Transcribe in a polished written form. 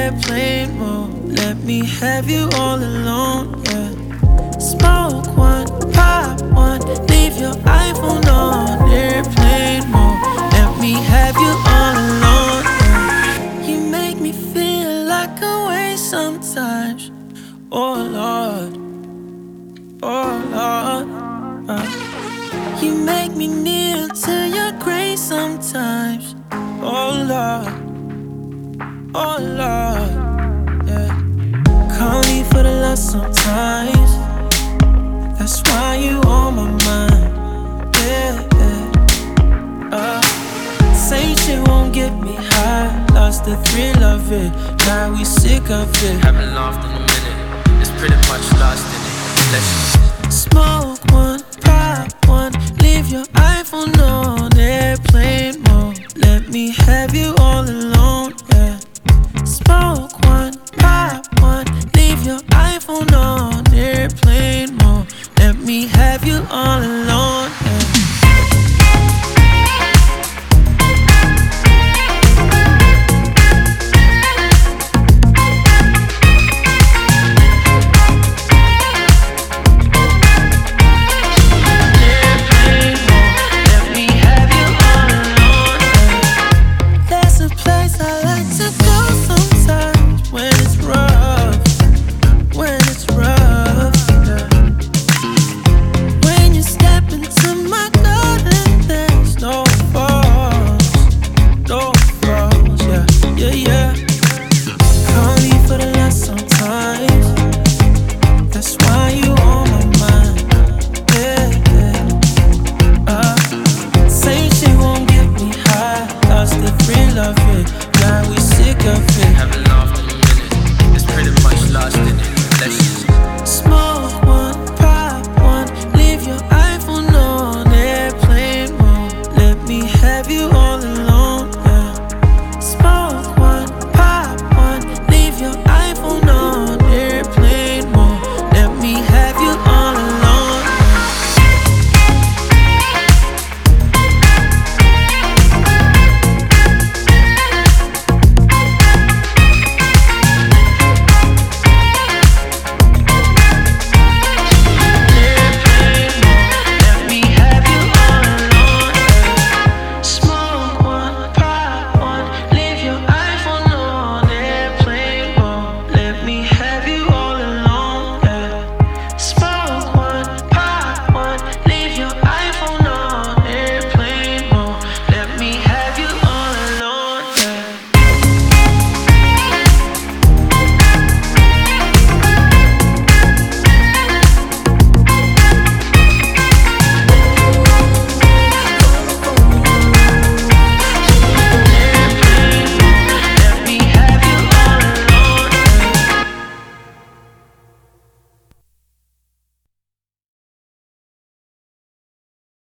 airplane mode. Let me have you all alone, yeah. Smoke one, pop one, leave your iPhone on airplane mode. Let me have you all alone, yeah. You make me feel like a waste sometimes. Oh Lord, oh Lord. You make me kneel to your grace sometimes. Oh Lord, oh Lord, yeah. Call me for the love sometimes. That's why you on my mind, yeah, yeah. Same shit won't get me high. Lost the thrill of it, now we sick of it. Haven't laughed in a minute, it's pretty much lost in it. Let's smoke one, pop one, leave your iPhone on airplane mode. Let me have you all alone, yeah. Smoke one, pop one, leave your iPhone on airplane mode. Let me have you all alone.